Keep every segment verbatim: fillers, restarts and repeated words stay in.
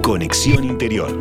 Conexión Interior.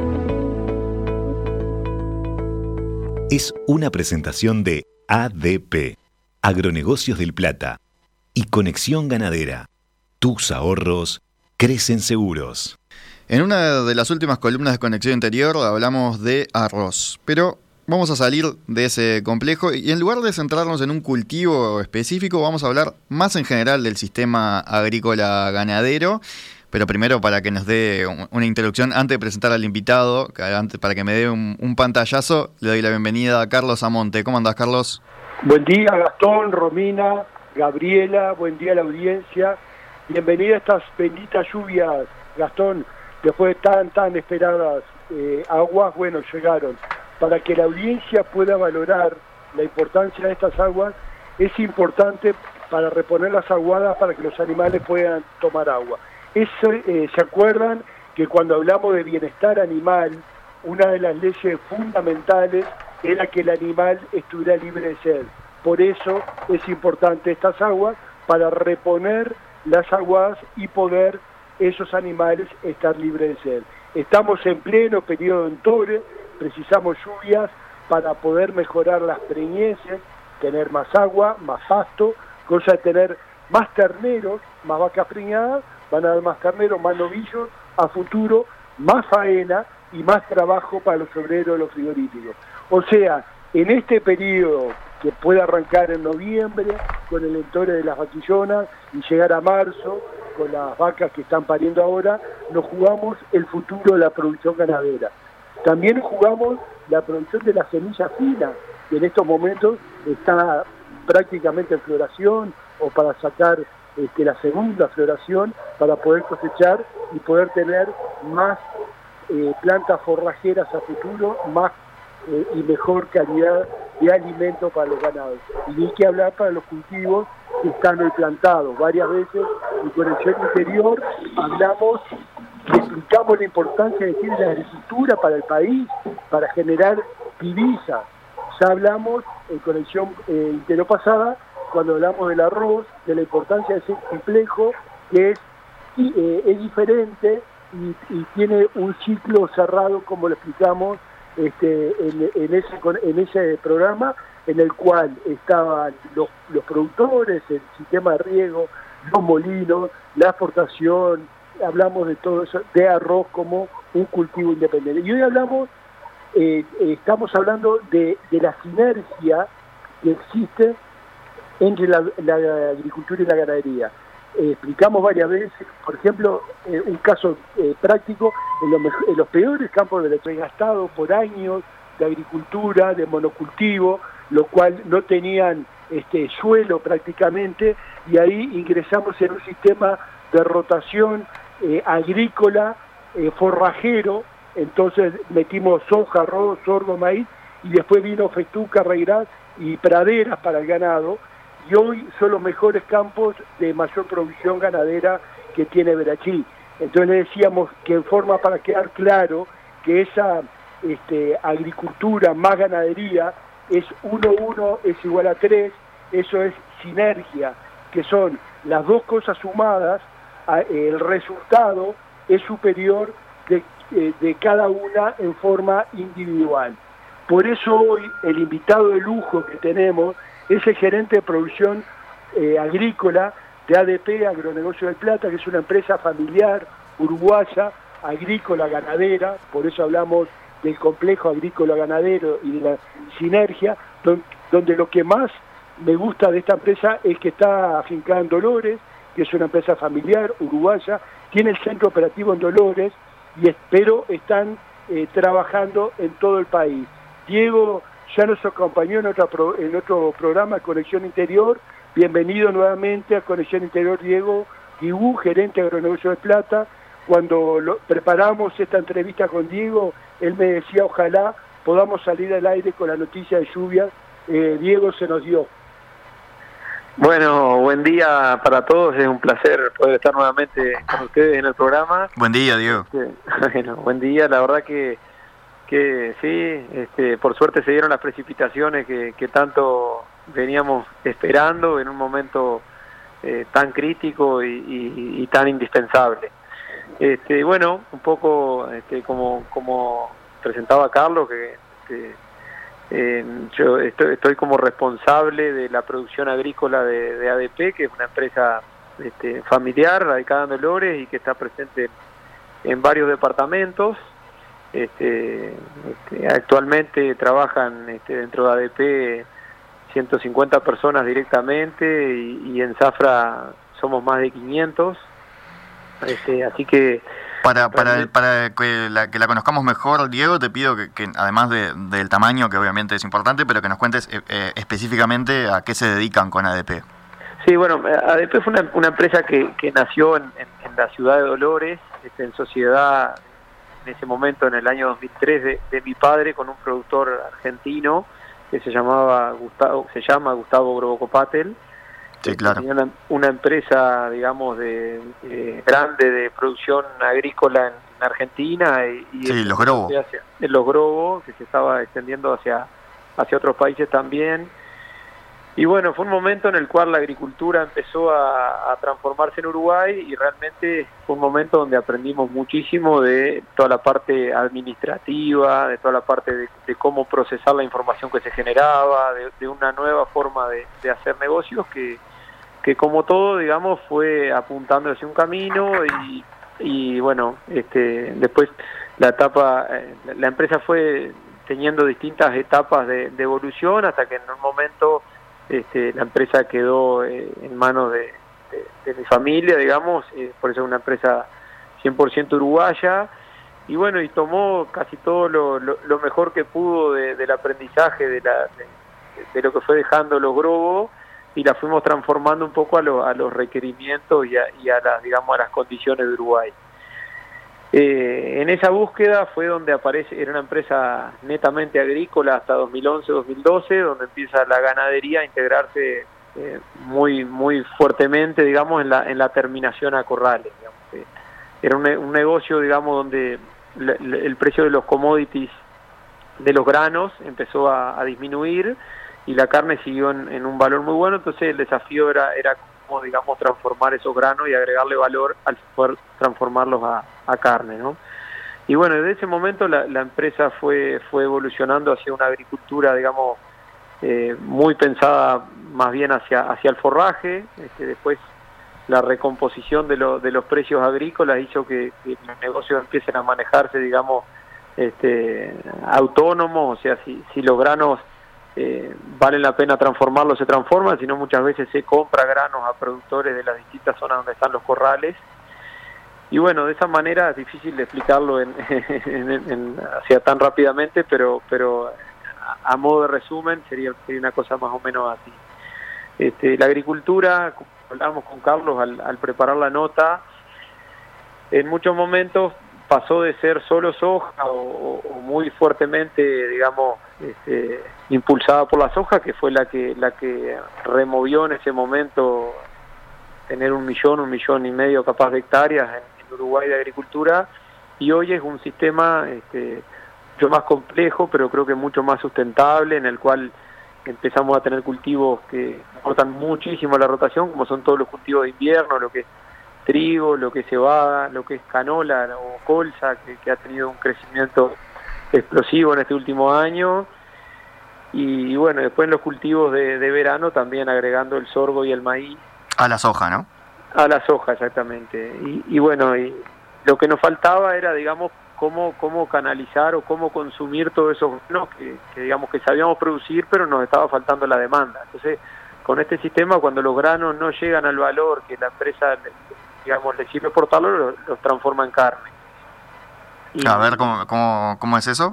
Es una presentación de A D P, Agronegocios del Plata, y Conexión Ganadera. Tus ahorros crecen seguros. En una de las últimas columnas de Conexión Interior hablamos de arroz, pero vamos a salir de ese complejo y en lugar de centrarnos en un cultivo específico, vamos a hablar más en general del sistema agrícola ganadero. Pero primero, para que nos dé una introducción, antes de presentar al invitado, para que me dé un, un pantallazo, le doy la bienvenida a Carlos Amonte. ¿Cómo andás, Carlos? Buen día, Gastón, Romina, Gabriela, buen día a la audiencia. Bienvenida a estas benditas lluvias, Gastón, después de tan, tan esperadas eh, aguas, bueno, llegaron. Para que la audiencia pueda valorar la importancia de estas aguas, es importante para reponer las aguadas para que los animales puedan tomar agua. Eso, eh, ¿se acuerdan que cuando hablamos de bienestar animal, una de las leyes fundamentales era que el animal estuviera libre de sed? Por eso es importante estas aguas, para reponer las aguas y poder esos animales estar libres de sed. Estamos en pleno periodo de entore, precisamos lluvias para poder mejorar las preñeces, tener más agua, más pasto, cosa de tener más terneros, más vacas preñadas, van a dar más carneros, más novillos, a futuro, más faena y más trabajo para los obreros de los frigoríficos. O sea, en este periodo que puede arrancar en noviembre con el entore de las vaquillonas y llegar a marzo con las vacas que están pariendo ahora, nos jugamos el futuro de la producción ganadera. También jugamos la producción de la semilla fina, que en estos momentos está prácticamente en floración o para sacar Este, la segunda floración para poder cosechar y poder tener más eh, plantas forrajeras a futuro, más eh, y mejor calidad de alimento para los ganados. Y ni que hablar para los cultivos que están hoy plantados. Varias veces en Conexión Interior hablamos y explicamos la importancia que tiene la agricultura para el país, para generar divisas. Ya hablamos en Conexión eh, Interior pasada, cuando hablamos del arroz, de la importancia de ese complejo, que es, eh, es diferente y, y tiene un ciclo cerrado, como lo explicamos este, en, en, ese, en ese programa, en el cual estaban los, los productores, el sistema de riego, los molinos, la exportación, hablamos de todo eso, de arroz como un cultivo independiente. Y hoy hablamos, eh, estamos hablando de, de la sinergia que existe entre la, la agricultura y la ganadería. Eh, explicamos varias veces, por ejemplo, eh, un caso eh, práctico, en, lo en los peores campos de la gastado por años de agricultura, de monocultivo, lo cual no tenían este suelo prácticamente, y ahí ingresamos en un sistema de rotación eh, agrícola, eh, forrajero, entonces metimos soja, arroz, sorgo, maíz, y después vino festuca, raigraz y praderas para el ganado, y hoy son los mejores campos de mayor producción ganadera que tiene Verachí. Entonces le decíamos que en forma para quedar claro que esa este, agricultura más ganadería es uno uno es igual a tres, eso es sinergia, que son las dos cosas sumadas, a, el resultado es superior de, eh, de cada una en forma individual. Por eso hoy el invitado de lujo que tenemos es el gerente de producción eh, agrícola de A D P, Agronegocios del Plata, que es una empresa familiar, uruguaya, agrícola, ganadera, por eso hablamos del complejo agrícola ganadero y de la sinergia, don, donde lo que más me gusta de esta empresa es que está afincada en Dolores, que es una empresa familiar, uruguaya, tiene el centro operativo en Dolores, y espero están eh, trabajando en todo el país. Diego ya nos acompañó en, otra pro, en otro programa, Conexión Interior. Bienvenido nuevamente a Conexión Interior, Diego Guibú, gerente de Agronegocios de Plata. Cuando lo, preparamos esta entrevista con Diego, él me decía, ojalá podamos salir al aire con la noticia de lluvias. Eh, Diego, se nos dio. Bueno, buen día para todos, es un placer poder estar nuevamente con ustedes en el programa. Buen día, Diego. Este, bueno, buen día, la verdad que que sí, este, por suerte se dieron las precipitaciones que, que tanto veníamos esperando en un momento eh, tan crítico y, y, y tan indispensable. Este, bueno, un poco este, como, como presentaba Carlos, que, que eh, yo estoy, estoy como responsable de la producción agrícola de, de A D P, que es una empresa este, familiar, radicada en Dolores y que está presente en, en varios departamentos. Este, este, actualmente trabajan este, dentro de A D P ciento cincuenta personas directamente y, y en Zafra somos más de quinientos, este, así que para para el, para que la, que la conozcamos mejor, Diego, te pido que, que además de, del tamaño, que obviamente es importante, pero que nos cuentes eh, eh, específicamente a qué se dedican con A D P. Sí, bueno, A D P fue una, una empresa que, que nació en, en, en la ciudad de Dolores, este, en sociedad en ese momento, en el año dos mil tres, de, de mi padre con un productor argentino que se llamaba Gustavo, se llama Gustavo Grobocopatel. Sí, claro. Tenía una, una empresa, digamos, de, de grande de producción agrícola en, en Argentina y, y sí, los Grobo. Hacia, en los Grobo, que se estaba extendiendo hacia hacia otros países también. Y bueno, fue un momento en el cual la agricultura empezó a, a transformarse en Uruguay y realmente fue un momento donde aprendimos muchísimo de toda la parte administrativa, de toda la parte de, de cómo procesar la información que se generaba, de, de una nueva forma de, de hacer negocios que, que como todo, digamos, fue apuntando hacia un camino y, y bueno, este, después la etapa, la empresa fue teniendo distintas etapas de, de evolución hasta que en un momento... Este, la empresa quedó eh, en manos de, de, de mi familia, digamos, eh, por eso es una empresa cien por ciento uruguaya, y bueno, y tomó casi todo lo, lo, lo mejor que pudo de, del aprendizaje de, la, de, de lo que fue dejando los Grobo, y la fuimos transformando un poco a, lo, a los requerimientos y a, y a las, digamos, a las condiciones de Uruguay. Eh, en esa búsqueda fue donde aparece, era una empresa netamente agrícola hasta dos mil once dos mil doce, donde empieza la ganadería a integrarse eh, muy muy fuertemente, digamos, en la en la terminación a corrales. Digamos. Eh, era un, un negocio, digamos, donde le, le, el precio de los commodities de los granos empezó a, a disminuir y la carne siguió en, en un valor muy bueno, entonces el desafío era era como, digamos, transformar esos granos y agregarle valor al poder transformarlos a, a carne, ¿no? Y bueno, desde ese momento la, la empresa fue fue evolucionando hacia una agricultura, digamos, eh, muy pensada más bien hacia hacia el forraje. Este, después la recomposición de, lo, de los precios agrícolas hizo que, que los negocios empiecen a manejarse, digamos, este, autónomos, o sea, si, si los granos Eh, vale la pena transformarlo, se transforma, sino muchas veces se compra granos a productores de las distintas zonas donde están los corrales. Y bueno, de esa manera es difícil de explicarlo en, en, en, hacia tan rápidamente, pero pero a, a modo de resumen sería, sería una cosa más o menos así. Este, la agricultura, como hablábamos con Carlos al, al preparar la nota, en muchos momentos pasó de ser solo soja o, o muy fuertemente, digamos, este, impulsada por la soja, que fue la que la que removió en ese momento tener un millón, un millón y medio capaz de hectáreas en, en Uruguay de agricultura, y hoy es un sistema este, mucho más complejo, pero creo que mucho más sustentable, en el cual empezamos a tener cultivos que aportan muchísimo a la rotación, como son todos los cultivos de invierno, lo que es trigo, lo que es cebada, lo que es canola o colza, que, que ha tenido un crecimiento explosivo en este último año, y, y bueno, después en los cultivos de, de verano también agregando el sorgo y el maíz. A la soja, ¿no? A la soja, exactamente. Y, y bueno, y lo que nos faltaba era, digamos, cómo cómo canalizar o cómo consumir todos esos granos que, que, digamos, que sabíamos producir, pero nos estaba faltando la demanda. Entonces, con este sistema, cuando los granos no llegan al valor que la empresa, digamos, le sirve exportarlo, los, los transforma en carne. Y, a ver, ¿cómo, cómo, cómo es eso?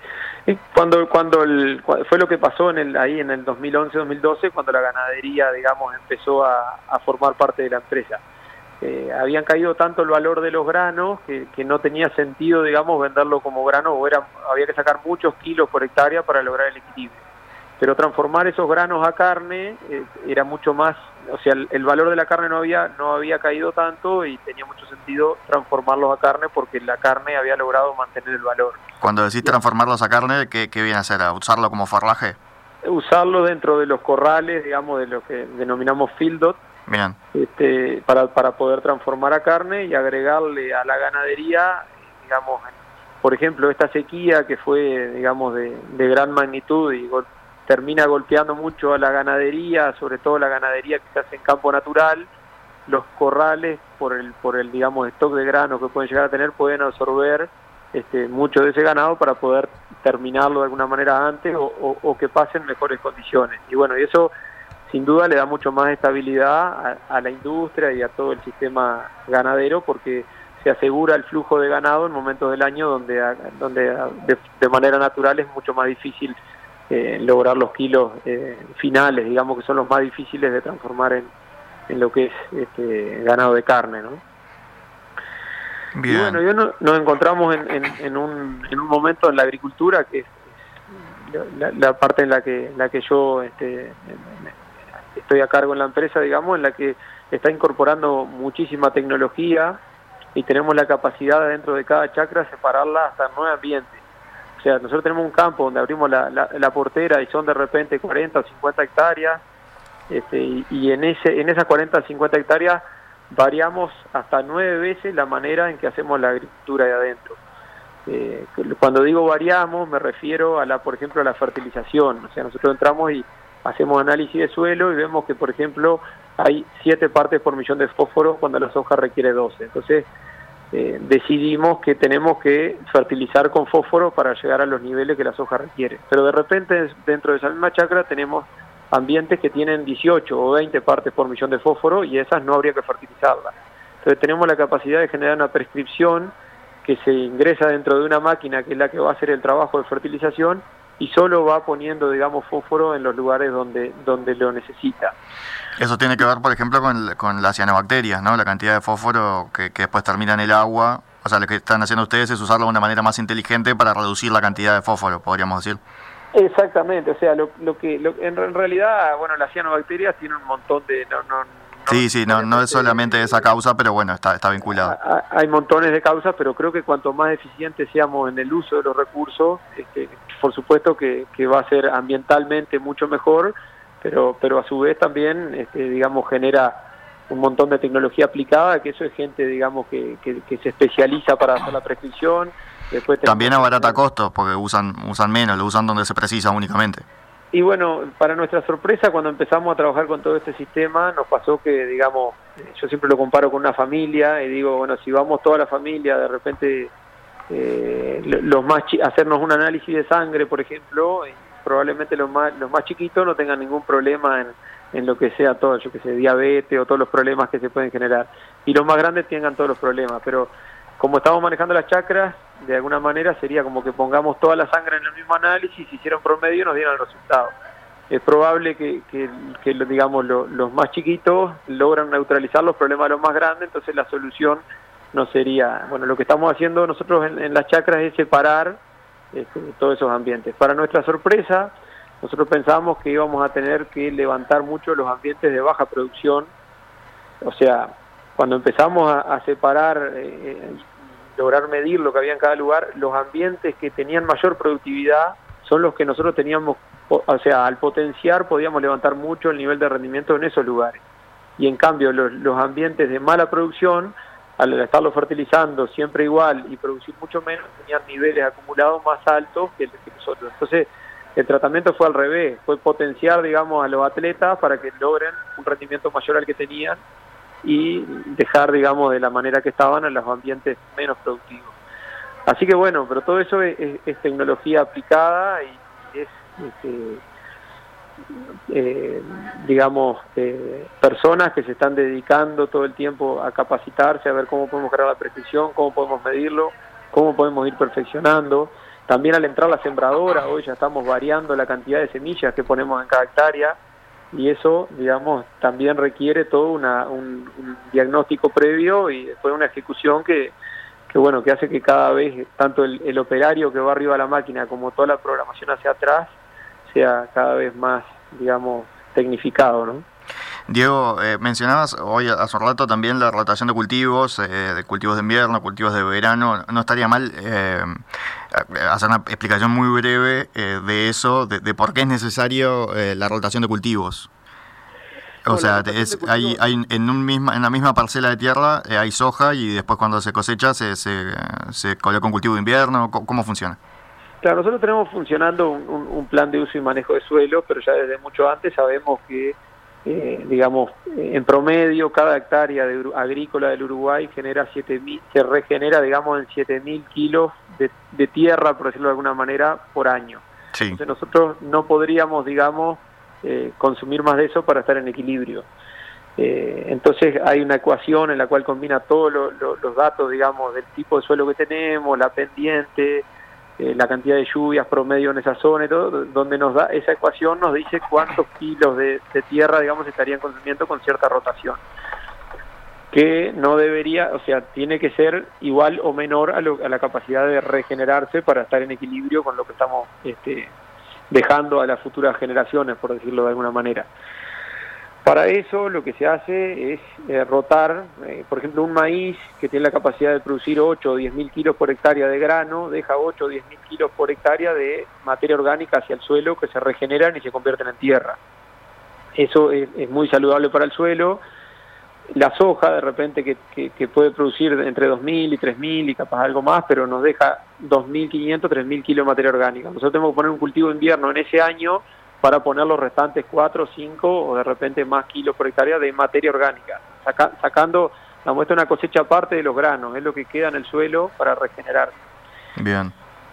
Cuando cuando el, fue lo que pasó en el ahí en el dos mil once dos mil doce, cuando la ganadería, digamos, empezó a, a formar parte de la empresa. Eh, habían caído tanto el valor de los granos que, que no tenía sentido, digamos, venderlo como grano, o era, había que sacar muchos kilos por hectárea para lograr el equilibrio. Pero transformar esos granos a carne eh, era mucho más, o sea, el, el valor de la carne no había no había caído tanto y tenía mucho sentido transformarlos a carne porque la carne había logrado mantener el valor. Cuando decís transformarlos a carne, ¿qué, qué viene a hacer? ¿A usarlo como forraje? Usarlo dentro de los corrales, digamos, de lo que denominamos fieldot, Bien. Este, para, para poder transformar a carne y agregarle a la ganadería, digamos, por ejemplo, esta sequía que fue, digamos, de, de gran magnitud y gol, termina golpeando mucho a la ganadería, sobre todo la ganadería que se hace en campo natural. Los corrales, por el, por el digamos, stock de grano que pueden llegar a tener, pueden absorber este, mucho de ese ganado para poder terminarlo de alguna manera antes o, o, o que pase en mejores condiciones. Y bueno, y eso sin duda le da mucho más estabilidad a, a la industria y a todo el sistema ganadero, porque se asegura el flujo de ganado en momentos del año donde, donde de, de manera natural es mucho más difícil eh, lograr los kilos eh, finales, digamos, que son los más difíciles de transformar en, en lo que es este, ganado de carne, ¿no? Bien. Y bueno, yo no, nos encontramos en, en, en, un, en un momento en la agricultura que es la, la parte en la que, la que yo este, estoy a cargo en la empresa, digamos, en la que está incorporando muchísima tecnología y tenemos la capacidad dentro de cada chacra separarla hasta nueve ambientes. O sea, nosotros tenemos un campo donde abrimos la, la, la portera y son de repente cuarenta o cincuenta hectáreas, este, y, y en ese en esas cuarenta o cincuenta hectáreas variamos hasta nueve veces la manera en que hacemos la agricultura de adentro. Eh, cuando digo variamos, me refiero a la, por ejemplo, a la fertilización. O sea, nosotros entramos y hacemos análisis de suelo y vemos que, por ejemplo, hay siete partes por millón de fósforo cuando la soja requiere doce. Entonces, eh, decidimos que tenemos que fertilizar con fósforo para llegar a los niveles que la soja requiere. Pero de repente, dentro de esa misma chacra, tenemos ambientes que tienen dieciocho o veinte partes por millón de fósforo y esas no habría que fertilizarlas. Entonces, tenemos la capacidad de generar una prescripción que se ingresa dentro de una máquina que es la que va a hacer el trabajo de fertilización y solo va poniendo, digamos, fósforo en los lugares donde, donde lo necesita. Eso tiene que ver, por ejemplo, con, con las cianobacterias, ¿no? La cantidad de fósforo que, que después termina en el agua. O sea, lo que están haciendo ustedes es usarlo de una manera más inteligente para reducir la cantidad de fósforo, podríamos decir. Exactamente, o sea, lo, lo que lo, en, en realidad, bueno, las cianobacterias tienen un montón de... No, no, sí, sí, no, no es solamente esa causa, pero bueno, está, está vinculado. Hay montones de causas, pero creo que cuanto más eficientes seamos en el uso de los recursos, este, por supuesto que, que va a ser ambientalmente mucho mejor, pero pero a su vez también, este, digamos, genera un montón de tecnología aplicada, que eso es gente, digamos, que, que, que se especializa para hacer la prescripción. Después también abarata costos, porque usan usan menos, lo usan donde se precisa únicamente. Y bueno, para nuestra sorpresa, cuando empezamos a trabajar con todo este sistema, nos pasó que, digamos, yo siempre lo comparo con una familia y digo, bueno, si vamos toda la familia, de repente, eh, los más chi- hacernos un análisis de sangre, por ejemplo, y probablemente los más los más chiquitos no tengan ningún problema en, en lo que sea todo, yo que sé, diabetes o todos los problemas que se pueden generar. Y los más grandes tengan todos los problemas, pero como estamos manejando las chacras, de alguna manera sería como que pongamos toda la sangre en el mismo análisis, si hiciera un promedio y nos dieran el resultado. Es probable que, que, que digamos, lo, los más chiquitos logran neutralizar los problemas de los más grandes, entonces la solución no sería... Bueno, lo que estamos haciendo nosotros en, en las chacras es separar este, todos esos ambientes. Para nuestra sorpresa, nosotros pensábamos que íbamos a tener que levantar mucho los ambientes de baja producción, o sea... Cuando empezamos a, a separar, eh, lograr medir lo que había en cada lugar, los ambientes que tenían mayor productividad son los que nosotros teníamos, o sea, al potenciar podíamos levantar mucho el nivel de rendimiento en esos lugares. Y en cambio, los, los ambientes de mala producción, al estarlo fertilizando siempre igual y producir mucho menos, tenían niveles acumulados más altos que, que nosotros. Entonces, el tratamiento fue al revés, fue potenciar, digamos, a los atletas para que logren un rendimiento mayor al que tenían, y dejar, digamos, de la manera que estaban en los ambientes menos productivos. Así que bueno, pero todo eso es, es, es tecnología aplicada y es, este, eh, digamos, eh, personas que se están dedicando todo el tiempo a capacitarse, a ver cómo podemos crear la prescripción, cómo podemos medirlo, cómo podemos ir perfeccionando. También al entrar la sembradora, hoy ya estamos variando la cantidad de semillas que ponemos en cada hectárea, y eso, digamos, también requiere todo una, un, un diagnóstico previo y después una ejecución que, que bueno, que hace que cada vez, tanto el, el operario que va arriba de la máquina como toda la programación hacia atrás, sea cada vez más, digamos, tecnificado, ¿no? Diego, eh, mencionabas hoy hace un rato también la rotación de cultivos, eh, de cultivos de invierno, cultivos de verano. No estaría mal eh, hacer una explicación muy breve eh, de eso, de, de por qué es necesario eh, la rotación de cultivos. O no, sea, es, hay, hay en, un misma, en la misma parcela de tierra eh, hay soja y después cuando se cosecha se, se, se coloca un cultivo de invierno. ¿Cómo, cómo funciona? Claro, nosotros tenemos funcionando un, un, un plan de uso y manejo de suelo, pero ya desde mucho antes sabemos que, eh, digamos, en promedio cada hectárea de, agrícola del Uruguay genera siete mil, se regenera, digamos, en siete mil kilos de, de tierra, por decirlo de alguna manera, por año. Sí. Entonces nosotros no podríamos, digamos, eh, consumir más de eso para estar en equilibrio. Eh, entonces hay una ecuación en la cual combina todos lo, lo, los datos, digamos, del tipo de suelo que tenemos, la pendiente, eh, la cantidad de lluvias promedio en esa zona y todo, donde nos da esa ecuación nos dice cuántos kilos de, de tierra, digamos, estarían consumiendo con cierta rotación, que no debería, o sea, tiene que ser igual o menor a, lo, a la capacidad de regenerarse para estar en equilibrio con lo que estamos este, dejando a las futuras generaciones, por decirlo de alguna manera. Para eso lo que se hace es eh, rotar, eh, por ejemplo, un maíz que tiene la capacidad de producir ocho o diez mil kilos por hectárea de grano, deja ocho o diez mil kilos por hectárea de materia orgánica hacia el suelo que se regeneran y se convierten en tierra. Eso es, es muy saludable para el suelo. La soja, de repente, que, que, que puede producir entre dos mil y tres mil y capaz algo más, pero nos deja dos mil quinientos, tres mil kilos de materia orgánica. Nosotros tenemos que poner un cultivo de invierno en ese año para poner los restantes cuatro, cinco o de repente más kilos por hectárea de materia orgánica, saca, sacando la muestra una cosecha aparte de los granos, es lo que queda en el suelo para regenerar. Bien.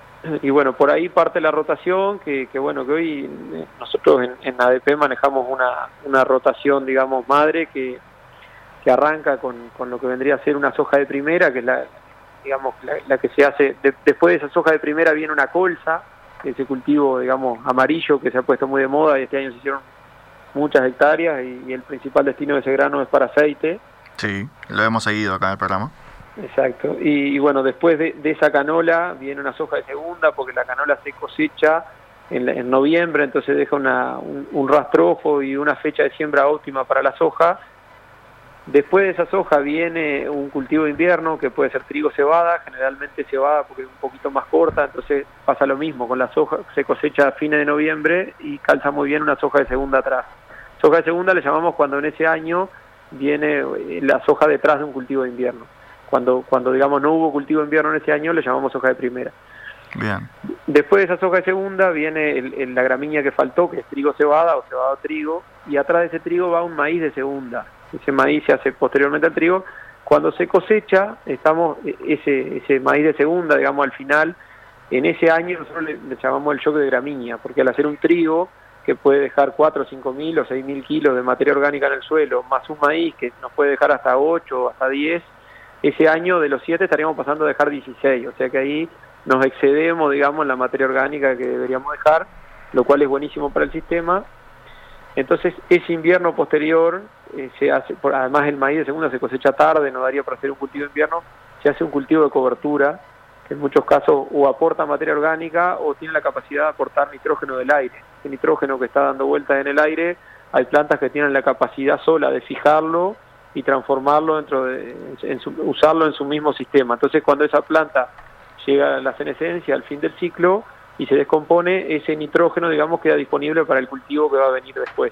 Y bueno, por ahí parte la rotación, que, que bueno, que hoy nosotros en, en A D P manejamos una, una rotación, digamos, madre, que, que arranca con, con lo que vendría a ser una soja de primera, que es la, digamos, la, la que se hace, de, después de esa soja de primera viene una colza, ese cultivo, digamos, amarillo que se ha puesto muy de moda y este año se hicieron muchas hectáreas y, y el principal destino de ese grano es para aceite. Sí, lo hemos seguido acá en el programa. Exacto, y, y bueno, después de, de esa canola viene una soja de segunda porque la canola se cosecha en, en noviembre, entonces deja una, un, un rastrojos y una fecha de siembra óptima para la soja. Después de esa soja viene un cultivo de invierno que puede ser trigo cebada, generalmente cebada porque es un poquito más corta, entonces pasa lo mismo con la soja, se cosecha a fines de noviembre y calza muy bien una soja de segunda atrás. Soja de segunda le llamamos cuando en ese año viene la soja detrás de un cultivo de invierno. Cuando, cuando digamos no hubo cultivo de invierno en ese año le llamamos soja de primera. Bien. Después de esa soja de segunda viene el, el, la gramínea que faltó, que es trigo cebada o cebado trigo, y atrás de ese trigo va un maíz de segunda. Ese maíz se hace posteriormente al trigo. Cuando se cosecha, estamos ese ese maíz de segunda, digamos, al final, en ese año nosotros le, le llamamos el shock de gramínea, porque al hacer un trigo que puede dejar cuatro, cinco mil o seis mil kilos de materia orgánica en el suelo, más un maíz que nos puede dejar hasta ocho, hasta diez, ese año de los siete estaríamos pasando a dejar dieciséis, o sea que ahí nos excedemos, digamos, en la materia orgánica que deberíamos dejar, lo cual es buenísimo para el sistema. Entonces ese invierno posterior eh, se hace, por, además el maíz de segunda se cosecha tarde, no daría para hacer un cultivo de invierno, se hace un cultivo de cobertura, que en muchos casos o aporta materia orgánica o tiene la capacidad de aportar nitrógeno del aire. El nitrógeno que está dando vueltas en el aire, hay plantas que tienen la capacidad sola de fijarlo y transformarlo dentro de, en su, usarlo en su mismo sistema. Entonces cuando esa planta llega a la senescencia, al fin del ciclo, y se descompone, ese nitrógeno, digamos, queda disponible para el cultivo que va a venir después.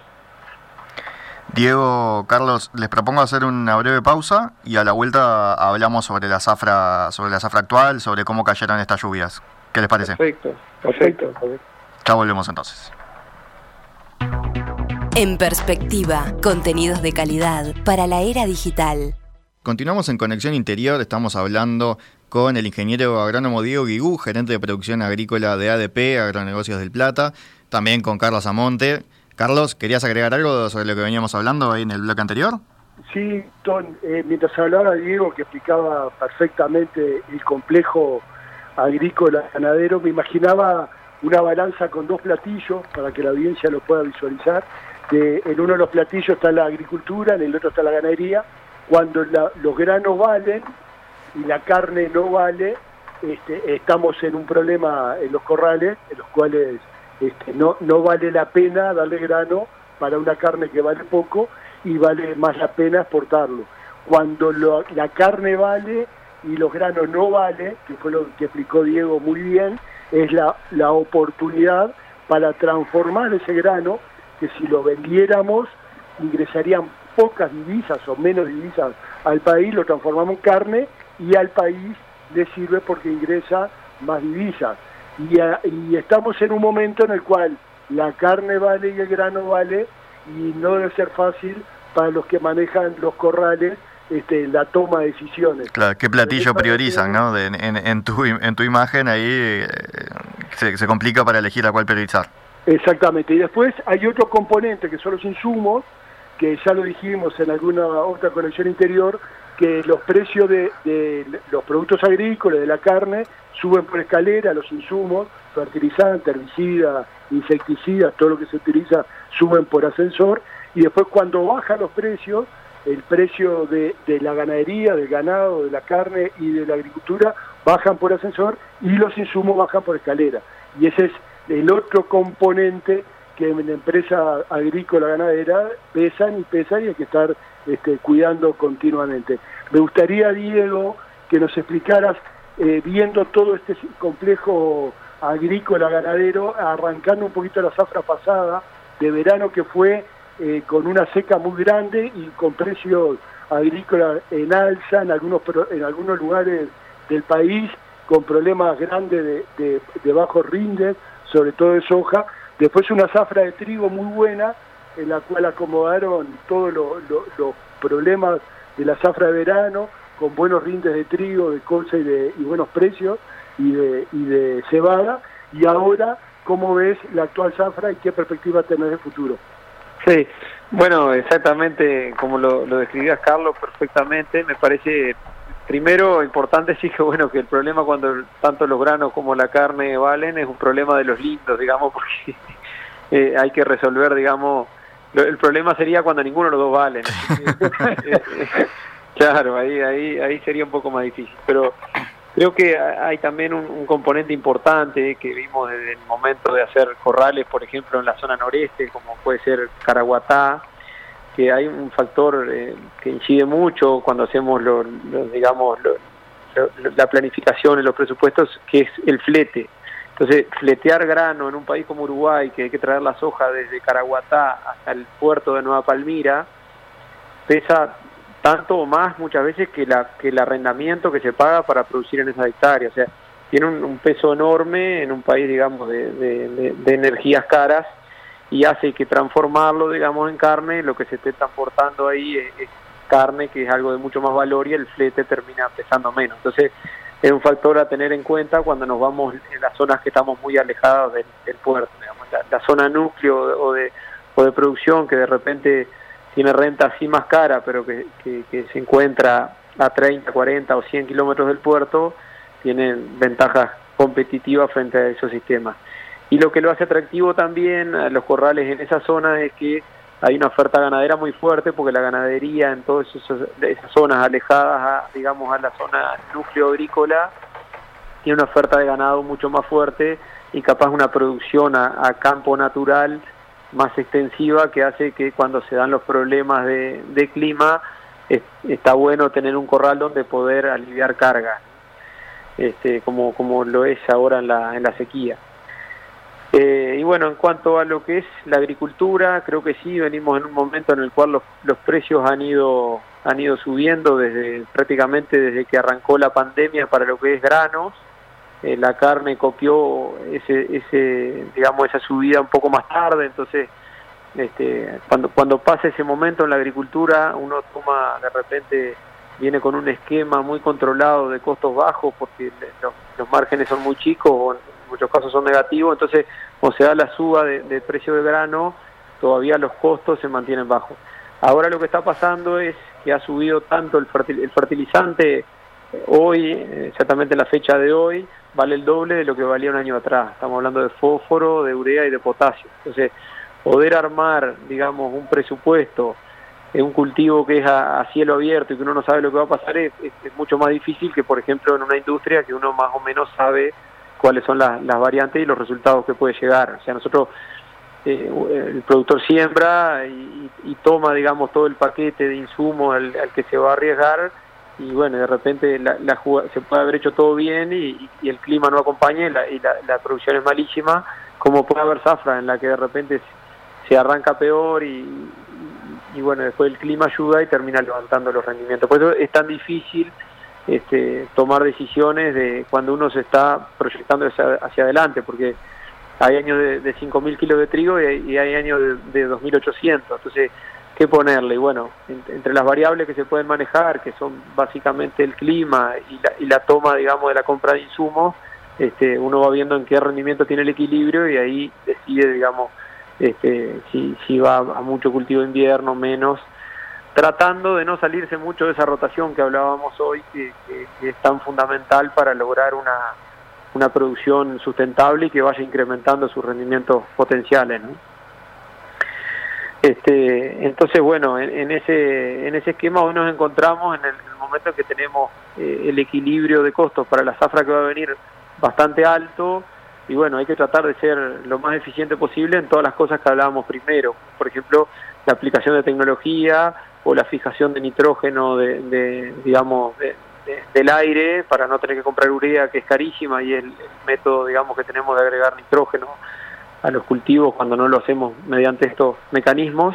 Diego, Carlos, les propongo hacer una breve pausa y a la vuelta hablamos sobre la zafra, sobre la zafra actual, sobre cómo cayeron estas lluvias. ¿Qué les parece? Perfecto, perfecto. Ya volvemos entonces. En perspectiva, contenidos de calidad para la era digital. Continuamos en Conexión Interior, estamos hablando con el ingeniero agrónomo Diego Guigú, gerente de producción agrícola de A D P, Agronegocios del Plata, también con Carlos Amonte. Carlos, ¿querías agregar algo sobre lo que veníamos hablando ahí en el bloque anterior? Sí, Ton, eh, mientras hablaba Diego, que explicaba perfectamente el complejo agrícola ganadero, me imaginaba una balanza con dos platillos para que la audiencia lo pueda visualizar. De, en uno de los platillos está la agricultura, en el otro está la ganadería. Cuando la, los granos valen y la carne no vale, este, estamos en un problema en los corrales, en los cuales este, no, no vale la pena darle grano para una carne que vale poco y vale más la pena exportarlo. Cuando lo, la carne vale y los granos no vale, que fue lo que explicó Diego muy bien, es la, la oportunidad para transformar ese grano, que si lo vendiéramos ingresarían pocas divisas o menos divisas al país, lo transformamos en carne y al país le sirve porque ingresa más divisas. Y, a, y estamos en un momento en el cual la carne vale y el grano vale, y no debe ser fácil para los que manejan los corrales este, la toma de decisiones. Claro, ¿qué platillo priorizan, no? De, en, en, tu, en tu imagen ahí eh, se, se complica para elegir a cuál priorizar. Exactamente, y después hay otro componente que son los insumos, que ya lo dijimos en alguna otra conexión interior, que los precios de, de los productos agrícolas, de la carne, suben por escalera, los insumos, fertilizantes, herbicidas, insecticidas, todo lo que se utiliza, suben por ascensor, y después cuando bajan los precios, el precio de, de la ganadería, del ganado, de la carne y de la agricultura, bajan por ascensor, y los insumos bajan por escalera. Y ese es el otro componente que en la empresa agrícola ganadera pesan y pesan y hay que estar este, cuidando continuamente. Me gustaría, Diego, que nos explicaras, eh, viendo todo este complejo agrícola ganadero, arrancando un poquito la zafra pasada de verano, que fue eh, con una seca muy grande y con precios agrícolas en alza en algunos, en algunos lugares del país, con problemas grandes de, de, de bajos rindes, sobre todo de soja. Después una zafra de trigo muy buena, en la cual acomodaron todos lo, lo, los problemas de la zafra de verano, con buenos rindes de trigo, de colza y, de, y buenos precios, y de, y de cebada. Y ahora, ¿cómo ves la actual zafra y qué perspectiva tenés de futuro? Sí, bueno, exactamente como lo, lo describías, Carlos, perfectamente. Me parece, primero, importante sí que bueno que el problema cuando tanto los granos como la carne valen es un problema de los lindos, digamos, porque eh, hay que resolver, digamos, lo, el problema sería cuando ninguno de los dos valen. eh, eh, claro, ahí, ahí, ahí sería un poco más difícil, pero creo que hay también un, un componente importante que vimos desde el momento de hacer corrales, por ejemplo, en la zona noreste, como puede ser Caraguatá, que hay un factor eh, que incide mucho cuando hacemos lo, lo, digamos lo, lo, la planificación en los presupuestos, que es el flete. Entonces, fletear grano en un país como Uruguay, que hay que traer la soja desde Caraguatá hasta el puerto de Nueva Palmira, pesa tanto o más muchas veces que la que el arrendamiento que se paga para producir en esa hectárea. O sea, tiene un, un peso enorme en un país, digamos, de, de, de, de energías caras, y hace que transformarlo, digamos, en carne, lo que se esté transportando ahí es, es carne, que es algo de mucho más valor, y el flete termina pesando menos. Entonces, es un factor a tener en cuenta cuando nos vamos en las zonas que estamos muy alejadas del, del puerto, digamos, la, la zona núcleo o de, o de producción, que de repente tiene renta así más cara, pero que, que, que se encuentra a treinta, cuarenta o cien kilómetros del puerto, tienen ventajas competitivas frente a esos sistemas. Y lo que lo hace atractivo también a los corrales en esa zona es que hay una oferta ganadera muy fuerte, porque la ganadería en todas esas, esas zonas alejadas, a, digamos, a la zona núcleo agrícola, tiene una oferta de ganado mucho más fuerte y capaz una producción a, a campo natural más extensiva, que hace que cuando se dan los problemas de, de clima, es, está bueno tener un corral donde poder aliviar carga, este, como, como lo es ahora en la, en la sequía. Eh, y bueno, en cuanto a lo que es la agricultura, creo que sí, venimos en un momento en el cual los, los precios han ido han ido subiendo desde prácticamente desde que arrancó la pandemia para lo que es granos. Eh, la carne copió ese ese digamos esa subida un poco más tarde, entonces este cuando cuando pasa ese momento en la agricultura, uno toma de repente viene con un esquema muy controlado de costos bajos, porque los, los márgenes son muy chicos o en muchos casos son negativos. Entonces, cuando se da la suba de, de precio de grano, todavía los costos se mantienen bajos. Ahora lo que está pasando es que ha subido tanto el, fertil, el fertilizante, eh, hoy, exactamente la fecha de hoy, vale el doble de lo que valía un año atrás. Estamos hablando de fósforo, de urea y de potasio. Entonces, poder armar, digamos, un presupuesto en un cultivo que es a, a cielo abierto y que uno no sabe lo que va a pasar es, es, es mucho más difícil que, por ejemplo, en una industria que uno más o menos sabe cuáles son las, las variantes y los resultados que puede llegar. O sea, nosotros, eh, el productor siembra y, y toma, digamos, todo el paquete de insumos al, al que se va a arriesgar, y bueno, de repente la, la se puede haber hecho todo bien y, y el clima no acompaña y, la, y la, la producción es malísima, como puede haber zafra en la que de repente se arranca peor y, y bueno, después el clima ayuda y termina levantando los rendimientos. Por eso es tan difícil este, tomar decisiones de cuando uno se está proyectando hacia, hacia adelante, porque hay años de, de cinco mil kilos de trigo y hay, y hay años de, de dos mil ochocientos, entonces, ¿qué ponerle? Y bueno, en, entre las variables que se pueden manejar, que son básicamente el clima y la, y la toma, digamos, de la compra de insumos, este, uno va viendo en qué rendimiento tiene el equilibrio y ahí decide, digamos, este, si, si va a mucho cultivo de invierno, menos, tratando de no salirse mucho de esa rotación que hablábamos hoy, que, que, que es tan fundamental para lograr una, una producción sustentable y que vaya incrementando sus rendimientos potenciales, ¿no? Este, entonces, bueno, en, en ese en ese esquema hoy nos encontramos en el, en el momento en que tenemos eh, el equilibrio de costos para la zafra que va a venir bastante alto, y bueno, hay que tratar de ser lo más eficiente posible en todas las cosas que hablábamos primero, por ejemplo, la aplicación de tecnología o la fijación de nitrógeno de, de digamos, de, de, del aire para no tener que comprar urea, que es carísima, y el, el método, digamos, que tenemos de agregar nitrógeno a los cultivos cuando no lo hacemos mediante estos mecanismos.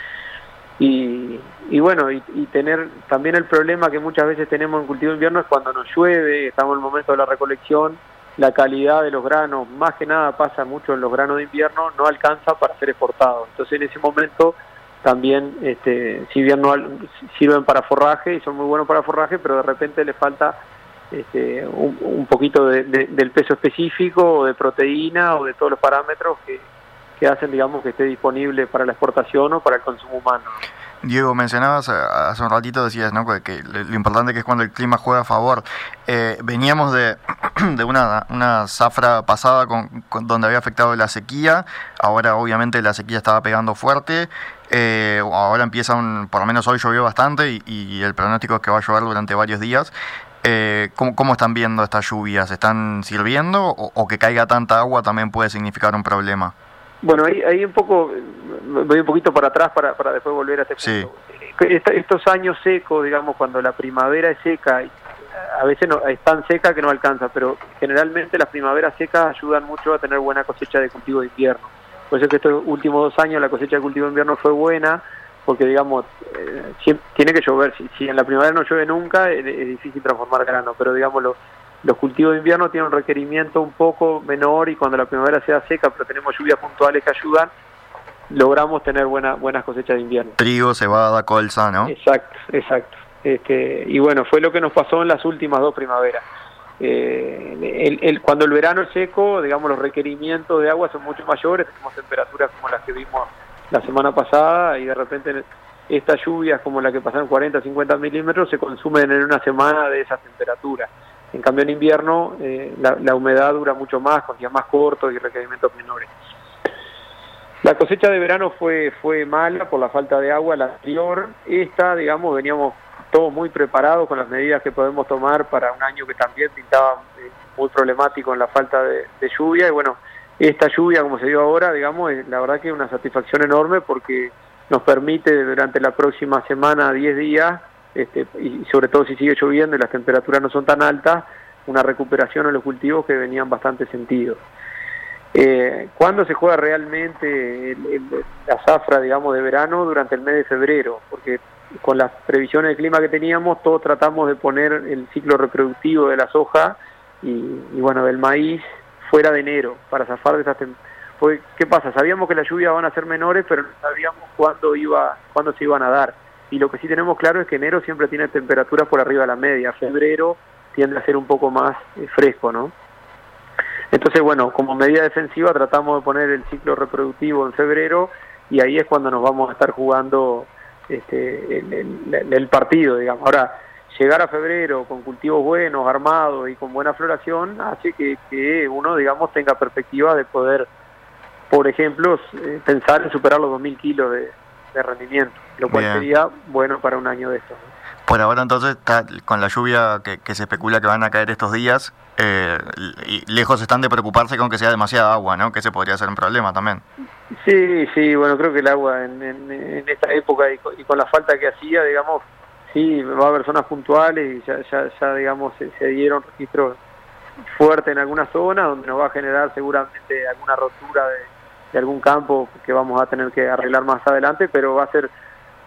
Y, y bueno, y, y tener también el problema que muchas veces tenemos en cultivo de invierno es cuando nos llueve, estamos en el momento de la recolección, la calidad de los granos, más que nada pasa mucho en los granos de invierno, no alcanza para ser exportados. Entonces en ese momento también, este, si bien no sirven para forraje y son muy buenos para forraje, pero de repente les falta este, un, un poquito de, de, del peso específico o de proteína o de todos los parámetros que, que hacen, digamos, que esté disponible para la exportación o para el consumo humano. Diego, mencionabas hace un ratito, decías, ¿no?, que, que lo importante que es cuando el clima juega a favor. Eh, veníamos de, de una, una zafra pasada con, con, donde había afectado la sequía, ahora obviamente la sequía estaba pegando fuerte, eh, ahora empieza, un, por lo menos hoy llovió bastante y, y el pronóstico es que va a llover durante varios días. Eh, ¿cómo, ¿Cómo están viendo estas lluvias? ¿Están sirviendo o, o que caiga tanta agua también puede significar un problema? Bueno, ahí, ahí un poco, voy un poquito para atrás para, para después volver a este punto. Sí. Esta, estos años secos, digamos, cuando la primavera es seca, a veces no, es tan seca que no alcanza, pero generalmente las primaveras secas ayudan mucho a tener buena cosecha de cultivo de invierno. Por eso es que estos últimos dos años la cosecha de cultivo de invierno fue buena, porque, digamos, eh, siempre, tiene que llover. Si, si en la primavera no llueve nunca, es, es difícil transformar grano, pero, digamos, lo, los cultivos de invierno tienen un requerimiento un poco menor y cuando la primavera sea seca, pero tenemos lluvias puntuales que ayudan, logramos tener buena, buenas cosechas de invierno. Trigo, cebada, colza, ¿no? Exacto, exacto. Este, y bueno, fue lo que nos pasó en las últimas dos primaveras. Eh, el, el, cuando el verano es seco, digamos, los requerimientos de agua son mucho mayores, tenemos temperaturas como las que vimos la semana pasada y de repente estas lluvias como la que pasaron cuarenta, cincuenta milímetros se consumen en una semana de esas temperaturas. En cambio en invierno eh, la, la humedad dura mucho más, con días más cortos y requerimientos menores. La cosecha de verano fue fue mala por la falta de agua, la anterior. Esta, digamos, veníamos todos muy preparados con las medidas que podemos tomar para un año que también pintaba eh, muy problemático en la falta de, de lluvia. Y bueno, esta lluvia, como se dio ahora, digamos, es, la verdad que es una satisfacción enorme porque nos permite durante la próxima semana, diez días, Este, y sobre todo si sigue lloviendo y las temperaturas no son tan altas, una recuperación en los cultivos que venían bastante sentido. Eh, ¿Cuándo se juega realmente el, el, la zafra, digamos, de verano? Durante el mes de febrero, porque con las previsiones de clima que teníamos, todos tratamos de poner el ciclo reproductivo de la soja y, y bueno, del maíz fuera de enero, para zafar de esas temperaturas. ¿Qué pasa? Sabíamos que las lluvias van a ser menores, pero no sabíamos cuándo, iba, cuándo se iban a dar. Y lo que sí tenemos claro es que enero siempre tiene temperaturas por arriba de la media, febrero tiende a ser un poco más eh, fresco, ¿no? Entonces, bueno, como medida defensiva tratamos de poner el ciclo reproductivo en febrero y ahí es cuando nos vamos a estar jugando este, el, el, el partido, digamos. Ahora, llegar a febrero con cultivos buenos, armados y con buena floración hace que, que uno, digamos, tenga perspectiva de poder, por ejemplo, eh, pensar en superar los dos mil kilos de, de rendimiento, lo cual Bien. sería bueno para un año de estos, ¿no? Por ahora entonces, está, con la lluvia que, que se especula que van a caer estos días, eh, y lejos están de preocuparse con que sea demasiada agua, ¿no? Que ese podría ser un problema también. Sí, sí, bueno, creo que el agua en, en, en esta época y con, y con la falta que hacía, digamos, sí, va a haber zonas puntuales y ya, ya, ya digamos, se, se dieron registros fuertes en algunas zonas donde nos va a generar seguramente alguna rotura de, de algún campo que vamos a tener que arreglar más adelante, pero va a ser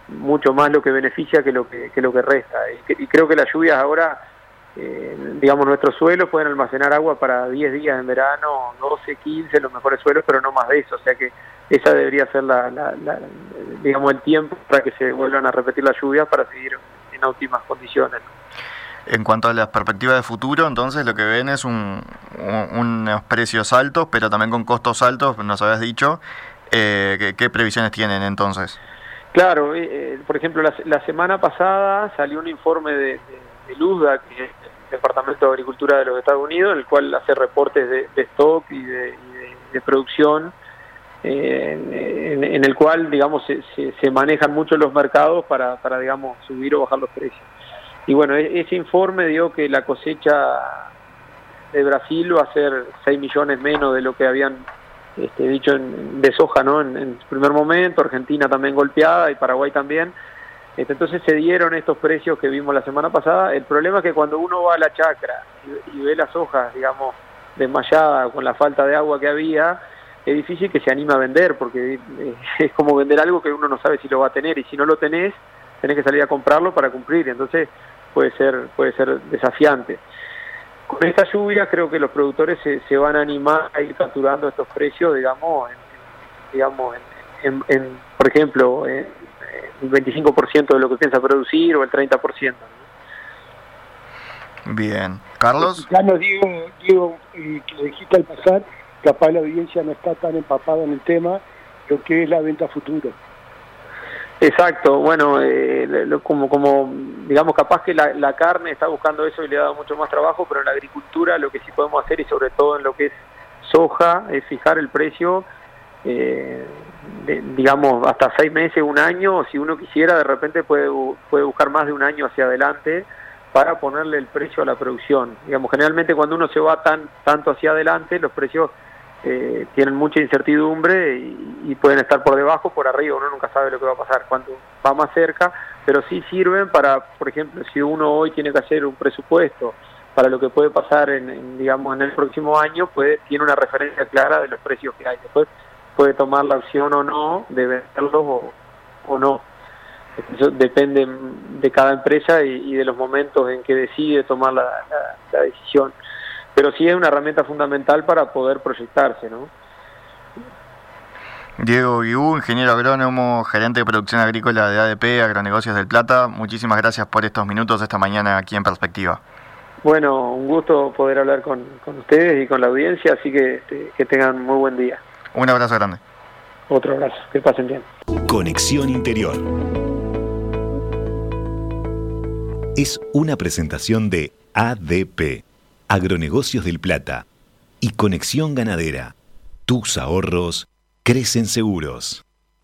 mucho más lo que beneficia que lo que, que lo que resta. Y, y creo que las lluvias ahora, eh, digamos, nuestros suelos pueden almacenar agua para diez días en verano, doce, quince, los mejores suelos, pero no más de eso. O sea que esa debería ser, la, la, la, digamos, el tiempo para que se vuelvan a repetir las lluvias para seguir en óptimas condiciones. En cuanto a las perspectivas de futuro, entonces lo que ven es un, un, unos precios altos, pero también con costos altos, nos habías dicho. Eh, ¿qué, ¿Qué previsiones tienen entonces? Claro, eh, por ejemplo, la, la semana pasada salió un informe de, de, de LUSDA, que es el Departamento de Agricultura de los Estados Unidos, en el cual hace reportes de, de stock y de, y de, de producción, eh, en, en el cual, digamos, se, se, se manejan mucho los mercados para, para, digamos, subir o bajar los precios. Y bueno, ese informe dio que la cosecha de Brasil va a ser seis millones menos de lo que habían este, dicho en, de soja, ¿no? En, en primer momento, Argentina también golpeada y Paraguay también. Este, entonces se dieron estos precios que vimos la semana pasada. El problema es que cuando uno va a la chacra y, y ve las hojas, digamos, desmayadas con la falta de agua que había, es difícil que se anime a vender, porque es como vender algo que uno no sabe si lo va a tener, y si no lo tenés, tenés que salir a comprarlo para cumplir. Entonces puede ser puede ser desafiante. Con esta lluvia creo que los productores se, se van a animar a ir capturando estos precios, digamos, en, digamos en, en, en, por ejemplo, en, en el veinticinco por ciento de lo que piensa producir o el treinta por ciento. Bien. ¿Carlos? Ya nos digo, Diego, eh, que lo dijiste al pasar, capaz la audiencia no está tan empapada en el tema, lo que es la venta futuro. Exacto, bueno, eh, lo, como, como digamos, capaz que la, la carne está buscando eso y le ha dado mucho más trabajo, pero en la agricultura lo que sí podemos hacer, y sobre todo en lo que es soja, es fijar el precio, eh, de, digamos, hasta seis meses, un año, o si uno quisiera, de repente puede, puede buscar más de un año hacia adelante para ponerle el precio a la producción. Digamos, generalmente cuando uno se va tan tanto hacia adelante, los precios Eh, tienen mucha incertidumbre y, y pueden estar por debajo, por arriba, uno nunca sabe lo que va a pasar cuando va más cerca, pero sí sirven para, por ejemplo, si uno hoy tiene que hacer un presupuesto para lo que puede pasar en, en digamos, en el próximo año, puede, tiene una referencia clara de los precios que hay. Después puede tomar la opción o no de venderlos o, o no. Eso depende de cada empresa y, y de los momentos en que decide tomar la, la, la decisión. Pero sí es una herramienta fundamental para poder proyectarse, ¿no? Diego Guigú, ingeniero agrónomo, gerente de producción agrícola de A D P, Agronegocios del Plata, muchísimas gracias por estos minutos esta mañana aquí en Perspectiva. Bueno, un gusto poder hablar con, con ustedes y con la audiencia, así que, que tengan muy buen día. Un abrazo grande. Otro abrazo, que pasen bien. Conexión Interior es una presentación de A D P, Agronegocios del Plata, y Conexión Ganadera. Tus ahorros crecen seguros.